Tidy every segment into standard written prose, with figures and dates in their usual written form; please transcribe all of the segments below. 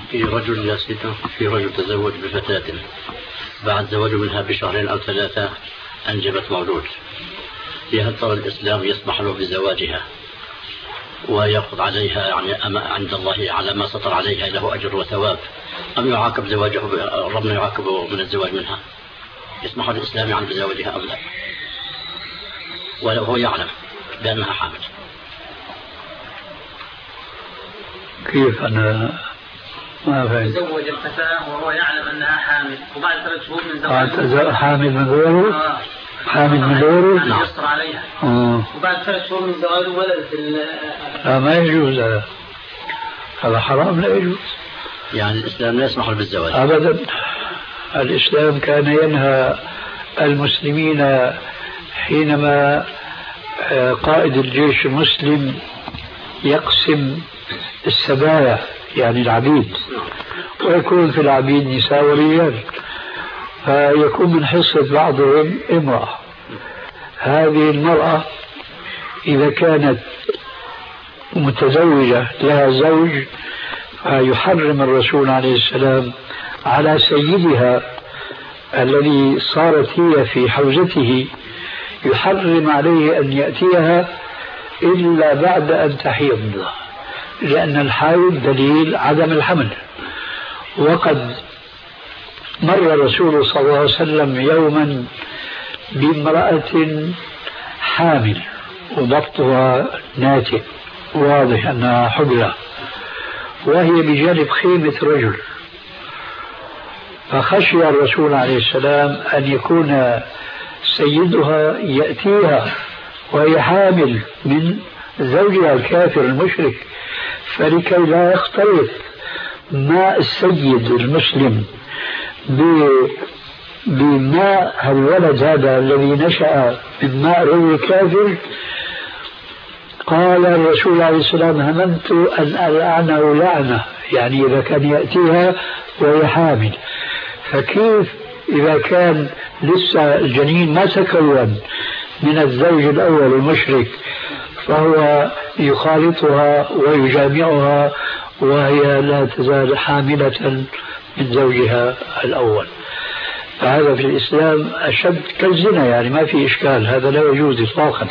في رجل تزوج بفتاة، بعد زواجه منها بشهرين أو 3 أنجبت مولود. هل ترى الإسلام يسمح له بزواجها ويأخذ عليها يعني عند الله على ما سطر عليها له أجر وثواب، أم يعاقب زواجه ربنا يعاقبه من الزواج منها؟ يسمح الإسلام عن بزواجها أم لا؟ ولو هو يعلم بأنها حامل. كيف؟ أنا ما فهمت. تزوج الفتاة وهو يعلم أنها حامل، وبعد 3 شهور من زواجها حامل من غيره؟ حامل من غيره؟ نعم. يسطر عليها. وبعد 3 شهور من زواجه ولدت لا، ما يجوز هذا حرام، لا يجوز. يعني الإسلام لا يسمح بالزواج أبدا. الإسلام كان ينهى المسلمين حينما قائد الجيش المسلم يقسم السبايا يعني العبيد، ويكون في العبيد نساء ورجال، فيكون من حصة بعضهم امرأة. هذه المرأة إذا كانت متزوجة لها زوج فيحرم الرسول عليه السلام على سيدها الذي صارت هي في حوزته، يحرم عليه أن يأتيها إلا بعد أن تحيض، لأن الحيض دليل عدم الحمل. وقد مر الرسول صلى الله عليه وسلم يوما بامرأة حامل وضبطها ناتئ واضح أنها حبلى، وهي بجانب خيمة رجل، فخشي الرسول عليه السلام أن يكون سيدها يأتيها وهي حامل من زوجها الكافر المشرك، فلكي لا يختلط ماء السيد المسلم بماء الولد هذا الذي نشأ من ماء رجل الكافر، قال الرسول عليه السلام: هممت أن ألعنه لعنة، يعني إذا كان يأتيها وهي حامل، فكيف إذا كان لسه الجنين ما تكون من الزوج الأول المشرك فهو يخالطها ويجامعها وهي لا تزال حاملة من زوجها الأول. فهذا في الإسلام أشد كالزنا، يعني ما في إشكال، هذا لا يجوز إطلاقا.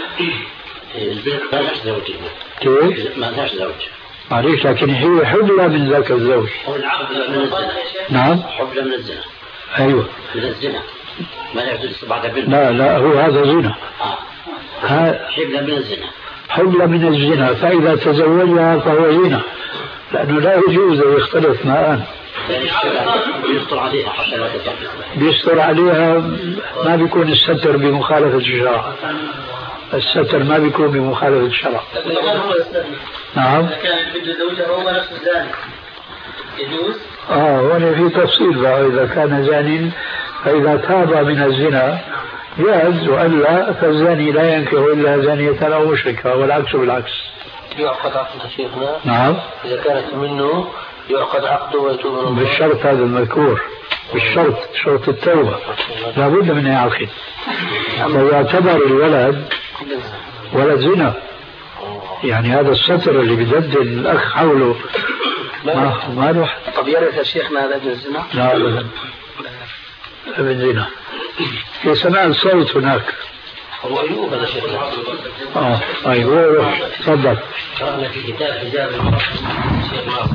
ما لهاش زوج. كيف؟ ما لهاش زوج. معليش، لكن هي حبلى من ذاك الزوج. من الزنا. نعم. حبلى من الزنا. أيوة. من الزنا. ما يحدث بعد بنت. لا هو هذا زنا. حبلى من الزنا. حبلى من الزنا، فإذا تزوجها فهو زنا، لأنه لا يجوز أن يختلط معان. بيستر عليها حتى لا تتعب. بيستر عليها، ما بيكون الستر بمخالفة الشرع. الستر ما بيكون بمخالفة الشرع. نعم. كان بده زوجها هو نفس الزاني يجوز؟ وأنا في تفصيل بقى، إذا كان زانٍ فإذا تاب من الزنا جاز، وإلا فالزاني لا ينكح إلا زانية أو مشركة، والعكس بالعكس. يعقد عقد شيخنا؟ نعم. إذا كانت منه يعقد عقده ويتوب بالشرط هذا المذكور، بالشرط، شرط التوبة لا بد من يعقد. ويعتبر الولد ولد زنا، يعني هذا السطر اللي بدد الأخ حوله ما له. طب يرث شيخنا هذا ابن الزنا؟ لا أبدا، ابن زنا. في سماع الصوت هناك. هو أيوب هذا شيخنا. أيوه، تفضل. قرأنا في كتاب حجاب